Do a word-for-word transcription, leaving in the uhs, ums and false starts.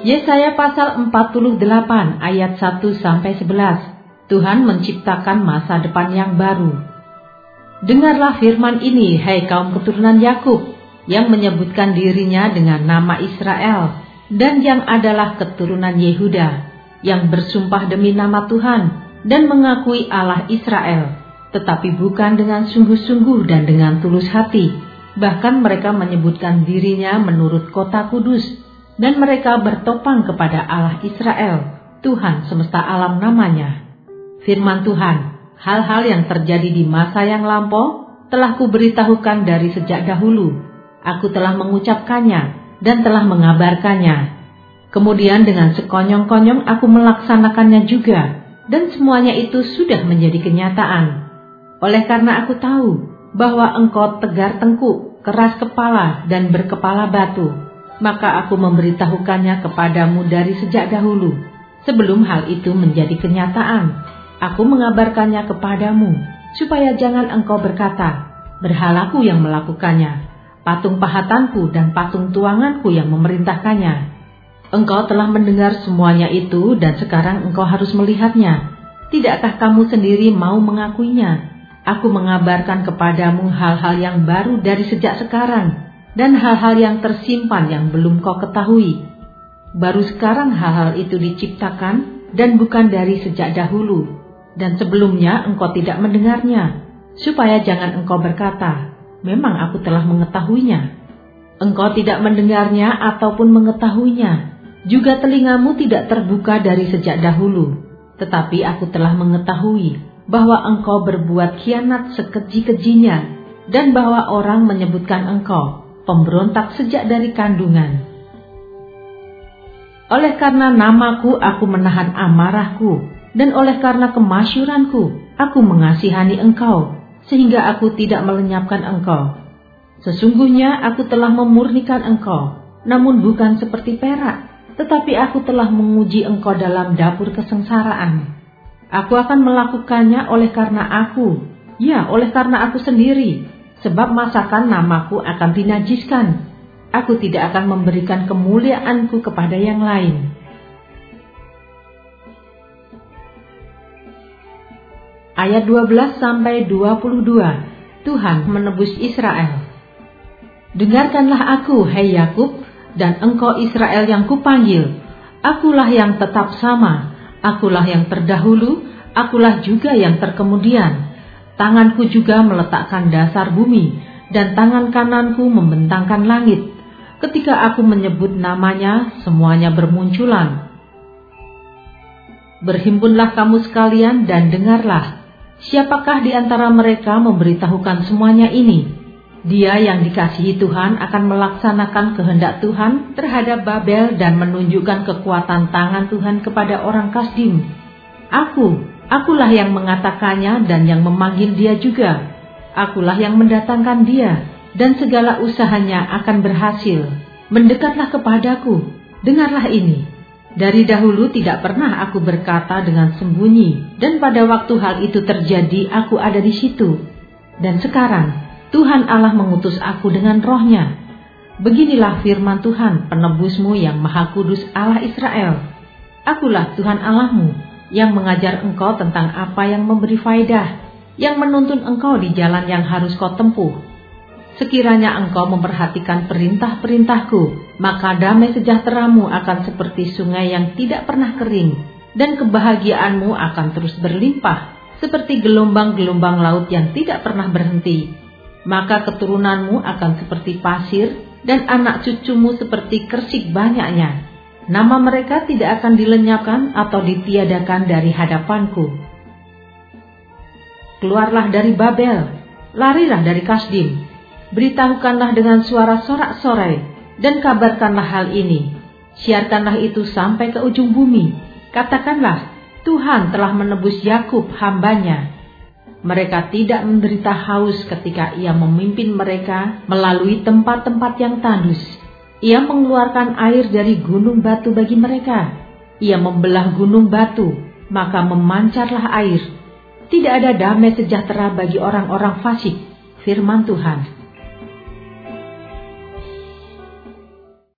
Yesaya pasal empat puluh delapan ayat satu sampai sebelas. Tuhan menciptakan masa depan yang baru. Dengarlah firman ini, hai kaum keturunan Yakub, yang menyebutkan dirinya dengan nama Israel, dan yang adalah keturunan Yehuda, yang bersumpah demi nama Tuhan, dan mengakui Allah Israel, tetapi bukan dengan sungguh-sungguh dan dengan tulus hati. Bahkan mereka menyebutkan dirinya menurut kota kudus, dan mereka bertopang kepada Allah Israel, Tuhan semesta alam namanya. Firman Tuhan, hal-hal yang terjadi di masa yang lampau telah kuberitahukan dari sejak dahulu. Aku telah mengucapkannya dan telah mengabarkannya. Kemudian dengan sekonyong-konyong aku melaksanakannya juga, dan semuanya itu sudah menjadi kenyataan. Oleh karena aku tahu bahwa engkau tegar tengkuk, keras kepala, dan berkepala batu, maka aku memberitahukannya kepadamu dari sejak dahulu. Sebelum hal itu menjadi kenyataan, aku mengabarkannya kepadamu, supaya jangan engkau berkata, berhalaku yang melakukannya, patung pahatanku dan patung tuanganku yang memerintahkannya. Engkau telah mendengar semuanya itu, dan sekarang engkau harus melihatnya. Tidakkah kamu sendiri mau mengakuinya? Aku mengabarkan kepadamu hal-hal yang baru dari sejak sekarang, dan hal-hal yang tersimpan yang belum kau ketahui. Baru sekarang hal-hal itu diciptakan, dan bukan dari sejak dahulu, dan sebelumnya engkau tidak mendengarnya, supaya jangan engkau berkata, memang aku telah mengetahuinya. Engkau tidak mendengarnya ataupun mengetahuinya, juga telingamu tidak terbuka dari sejak dahulu, tetapi aku telah mengetahui bahwa engkau berbuat khianat sekeji-kejinya, dan bahwa orang menyebutkan engkau pemberontak sejak dari kandungan. Oleh karena namaku aku menahan amarahku, dan oleh karena kemasyuranku aku mengasihani engkau, sehingga aku tidak melenyapkan engkau. Sesungguhnya aku telah memurnikan engkau, namun bukan seperti perak, tetapi aku telah menguji engkau dalam dapur kesengsaraan. Aku akan melakukannya oleh karena aku, ya oleh karena aku sendiri, sebab masakan namaku akan dinajiskan. Aku tidak akan memberikan kemuliaanku kepada yang lain. Ayat dua belas sampai dua puluh dua. Tuhan menebus Israel. Dengarkanlah aku, hai Yakub, dan engkau Israel yang kupanggil. Akulah yang tetap sama, akulah yang terdahulu, akulah juga yang terkemudian. Tanganku juga meletakkan dasar bumi, dan tangan kananku membentangkan langit. Ketika aku menyebut namanya, semuanya bermunculan. Berhimpunlah kamu sekalian dan dengarlah. Siapakah di antara mereka memberitahukan semuanya ini? Dia yang dikasihi Tuhan akan melaksanakan kehendak Tuhan terhadap Babel dan menunjukkan kekuatan tangan Tuhan kepada orang Kasdim. Aku, akulah yang mengatakannya dan yang memanggil dia juga. Akulah yang mendatangkan dia, dan segala usahanya akan berhasil. Mendekatlah kepadaku, dengarlah ini. Dari dahulu tidak pernah aku berkata dengan sembunyi, dan pada waktu hal itu terjadi aku ada di situ. Dan sekarang Tuhan Allah mengutus aku dengan rohnya. Beginilah firman Tuhan penebusmu yang Maha Kudus Allah Israel. Akulah Tuhan Allahmu yang mengajar engkau tentang apa yang memberi faedah, yang menuntun engkau di jalan yang harus kau tempuh. Sekiranya engkau memperhatikan perintah-perintahku, maka damai sejahteramu akan seperti sungai yang tidak pernah kering, dan kebahagiaanmu akan terus berlimpah, seperti gelombang-gelombang laut yang tidak pernah berhenti. Maka keturunanmu akan seperti pasir, dan anak cucumu seperti kersik banyaknya. Nama mereka tidak akan dilenyapkan atau ditiadakan dari hadapanku. Keluarlah dari Babel, larilah dari Kasdim. Beritahukanlah dengan suara sorak-sorai, dan kabarkanlah hal ini. Siarkanlah itu sampai ke ujung bumi. Katakanlah, Tuhan telah menebus Yakub hambanya. Mereka tidak menderita haus ketika ia memimpin mereka melalui tempat-tempat yang tandus. Ia mengeluarkan air dari gunung batu bagi mereka. Ia membelah gunung batu, maka memancarlah air. Tidak ada damai sejahtera bagi orang-orang fasik, firman Tuhan.